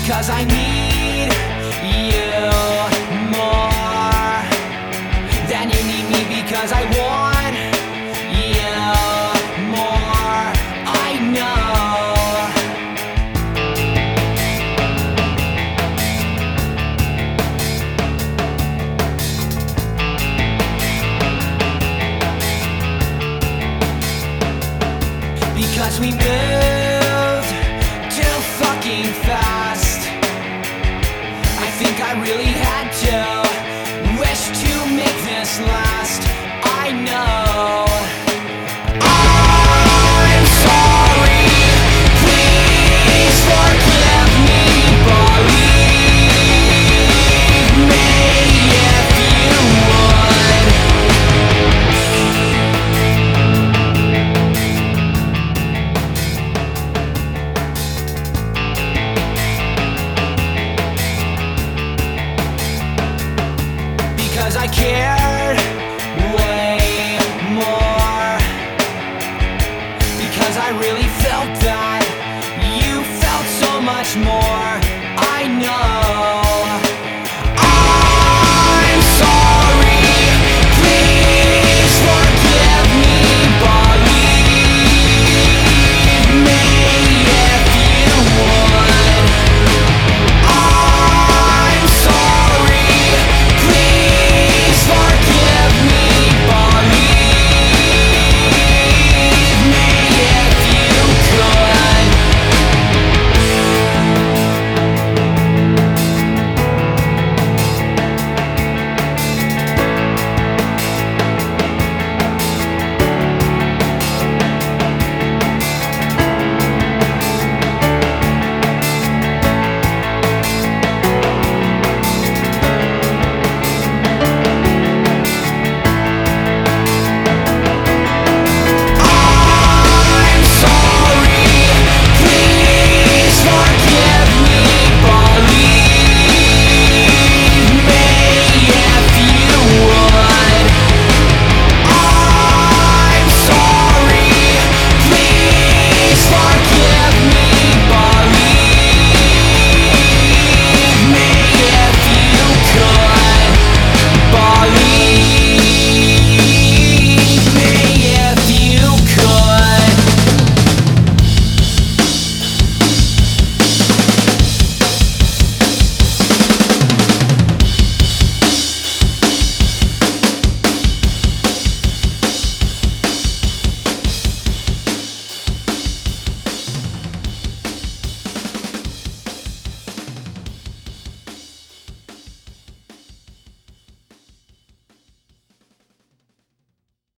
Because I need you more than you need me. Because I want you more, I know. Because we moved too fucking fast. I think I really had to wish to make this last. I know. I'm sorry. Please forgive me. Believe me if you would. Because I cared way more. Because I really felt that you felt so much more. I know.